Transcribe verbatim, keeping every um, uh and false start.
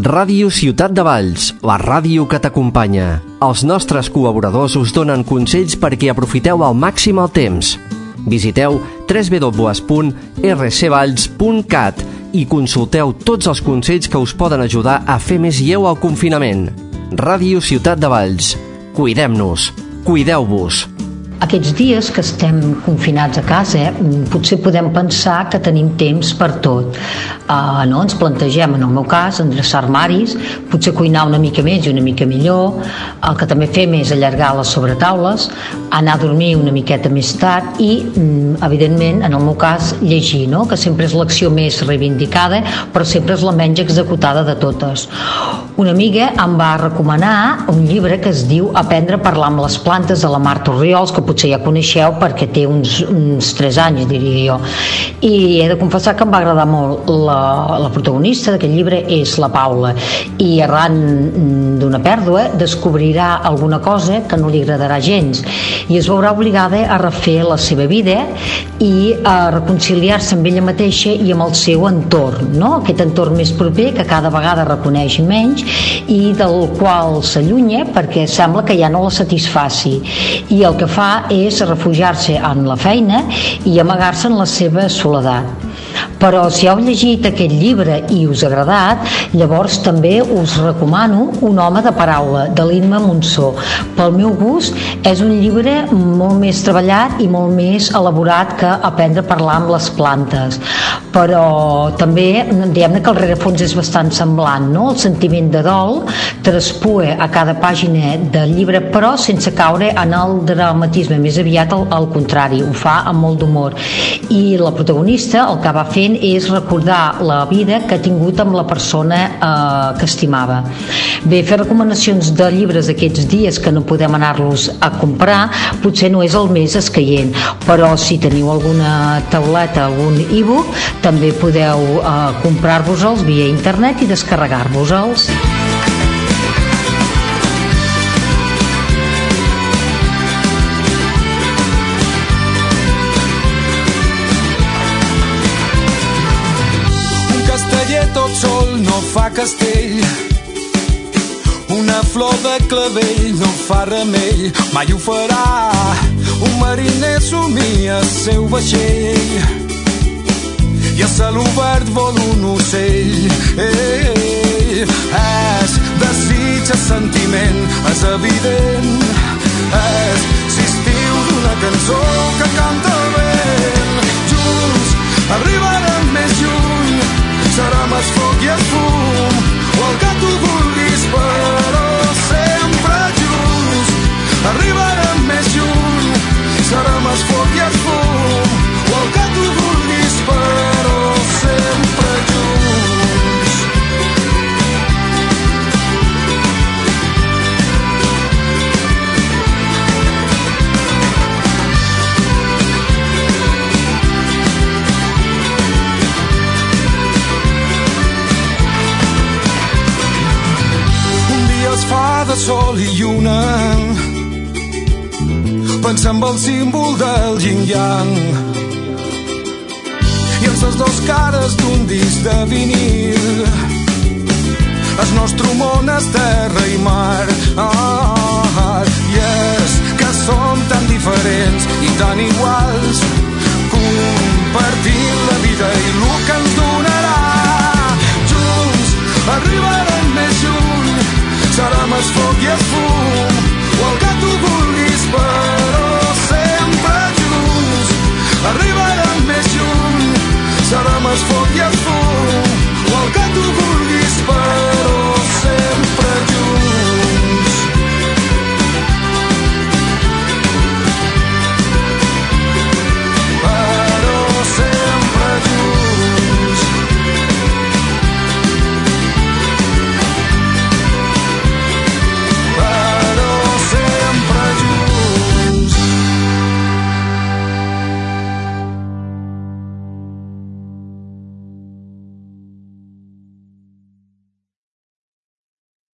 Ràdio Ciutat de Valls, la ràdio que t'acompanya. Els nostres col·laboradors us donen consells perquè aprofiteu al màxim el temps. Visiteu w w w punt r c valls punt cat i consulteu tots els consells que us poden ajudar a fer més lleu el confinament. Ràdio Ciutat de Valls. Cuidem-nos. Cuideu-vos. Aquests dies que estem confinats a casa, potser podem pensar que tenim temps per tot. Uh, no? Ens plantegem, en el meu cas, endreçar armaris, potser cuinar una mica més i una mica millor. El que també fem és allargar les sobretaules, anar a dormir una miqueta més tard i, evidentment, en el meu cas, llegir, no? Que sempre és l'acció més reivindicada, però sempre és la menys executada de totes. Una amiga em va recomanar un llibre que es diu Aprendre a parlar amb les plantes, de la Marta Orriols, que potser ja coneixeu perquè té uns, uns tres anys, diria jo. I he de confessar que em va agradar molt. La, la protagonista d'aquest llibre és la Paula, i arran d'una pèrdua descobrirà alguna cosa que no li agradarà gens i es veurà obligada a refer la seva vida i a reconciliar-se amb ella mateixa i amb el seu entorn, no? Aquest entorn més proper que cada vegada reconeix menys i del qual s'allunya perquè sembla que ja no la satisfaci, i el que fa és refugiar-se en la feina i amagar-se en la seva soledat. Però si heu llegit aquest llibre i us ha agradat, llavors també us recomano Un home de paraula, de l'Imma Monsó. Pel meu gust és un llibre molt més treballat i molt més elaborat que Aprendre a parlar amb les plantes, però també diguem-ne que el rerefons és bastant semblant, no? El sentiment de dol traspua a cada pàgina del llibre, però sense caure en el dramatisme, més aviat al, al contrari, ho fa amb molt d'humor. I la protagonista el que va fent és recordar la vida que ha tingut amb la persona eh, que estimava. Bé, fer recomanacions de llibres aquests dies que no podem anar-los a comprar potser no és el més escaient, però si teniu alguna tauleta, algun e-book, també podeu eh, comprar-vos-els via internet i descarregar-vos-els. Tot sol no fa castell, una flor de clavell no fa remei, mai ho farà. Un mariner somia el seu vaixell i a cel obert vol un ocell. Ei, ei, és desig, és sentiment, és evident, és l'estiu d'una cançó que canta el vent. Junts arribarem més lluny, serà més foc i el fum, o el que tu vulguis, però sempre junts. Arribarem més lluny, serà més foc i el fum, o el que tu vulguis, però sempre junts. Es fa de sol i lluna, pensem en el símbol del yin-yang i en les dos cares d'un disc de vinil. El nostre món és terra i mar, ah, i és que som tan diferents i tan iguals, compartint la vida i el que ens donarà. Junts arribarem més lluny, serà més foc i el fum, o el que tu vulguis,